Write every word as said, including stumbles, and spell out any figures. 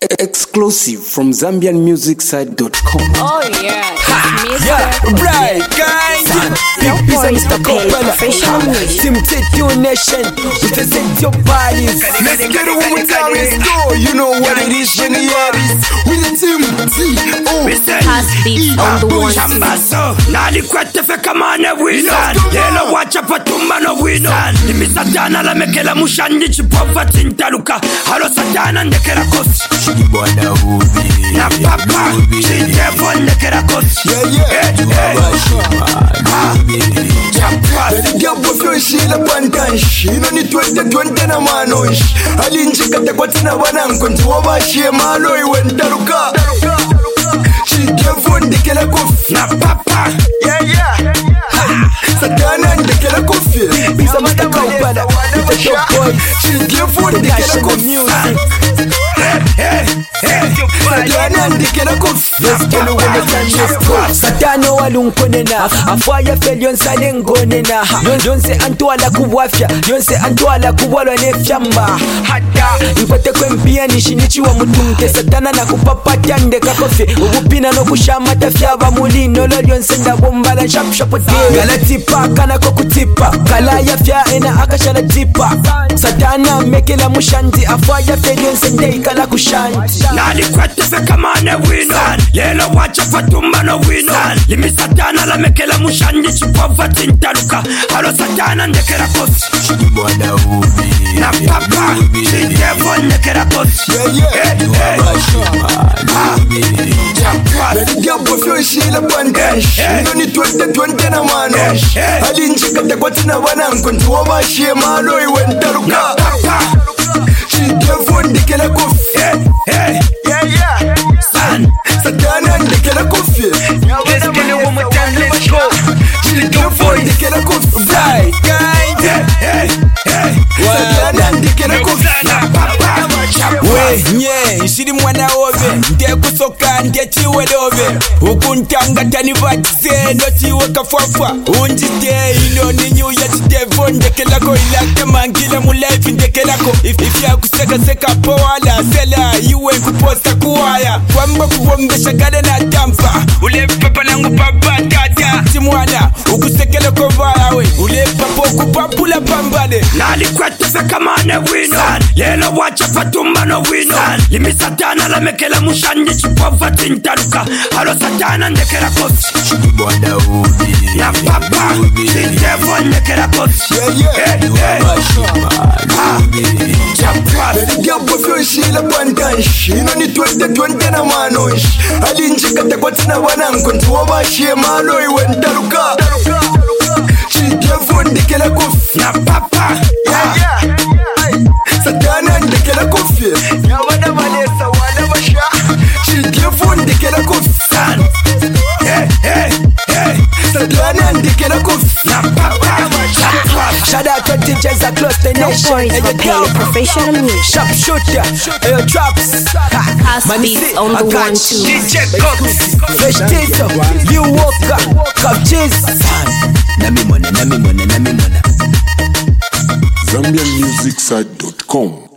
Exclusive from Zambian Music Site dot com. Oh yeah, it's Yeah, bright kind. No boys to pay professional music. Team take your nation, we just set your bodies. Let's get it one more time, let's go. You know what it is when the air is. With the team T O Pass beats on the one Chambaso, nali kwete fe kamane wina. Yelo wacha patumba no wina. Limi satana la mekela mushandi chipova tintaluka. Halo satana ndekela kosi. Bwana Ubi Na papa, chidevon ndekela kosi. Yeah, yeah Diabo fyoshila pantanshi ino ni twenty twenty na manoshi alinjikate kwatina bananko ntiwabashiye malo iwe ndaruka chidevon ndekela kofi Na papa, yeah, yeah Satana ndekela kofi Bisa Mister Kaupala, with the top boys. chidevon ndekela kofi Satana ndekela kofi Let's get it one more time, let's go. Satano walunkonena, afaya felyon salengonena. Yonse antwala kubwafya, yonse antwala kubwalwa nefyamba. Hata mpate kwempia nishinichiwa mutunke. Satana na kupapatya ndeka kofi. Ubupina no kushamata fyaba mulino lo yonse ndabombala shap shap de. Galatipa kana kokutipa, kala ya fya ena akashala tipa. Satana mekela mushanti, afaya felyon sendei kala kushanti. nali kwete fe kamane wina. Yelo wacha patumba no wina. Limi satana la mekela mushandi chipova tintaluka. Halo satana ndekela kosi. Bwana Ubi Na papa, chidevon ndekela kosi. Yeah, yeah Diabo fyoshila pantanshi ino ni twenty twenty na manoshi alinjikate kwatina bananko ntiwabashiye malo iwe ndaruka chidevon ndekela kofi Yeah, yeah Satana ndekela kofi Let's get it one more time, let's go. chidevon ndekela kofi Bright kind. Satana ndekela kofi We nye nshiri mwana ove ndiye kusoka ndiye chiwe dove ukuntanga tani vatize no chiwe kafwafa unjite ino ni new ya chidevo ndekelako ilake mangile mu life ndekelako if, if ya kuseka seka poala sela iwe kuposta kuwaya kwamba kuwombesha gade na tampa ule papa nangu papa tata timwana ukusekele kovaya we ule papa kupapula pambale nali kwete fe kamane wina. Yelo wacha patumba no wina. Limi satana la mekela mushandi chipova tintaluka. Halo satana ndekela kosi. Bwana Ubi Na papa, chidevon ndekela kosi. Diabo fyoshila pantanshi ino ni twenty twenty na manoshi alinjikate kwatina bananko ntiwabashiye malo iwe ndaruka chidevon ndekela kofi Na papa, Yeah, Satana ndekela kofi Nyabada balesa wana basha chidevon ndekela kofi Satana ndekela kofi na papa, shout out to D Js across the No nation. boys Hey, to you pay go. professional music. Sharp shooter, hey, drops. Pass Man, beats see, on I the got one two. D J Cox, Fresh Taser, Lil Walker, Cup Cheese. Zambian Music Site dot com.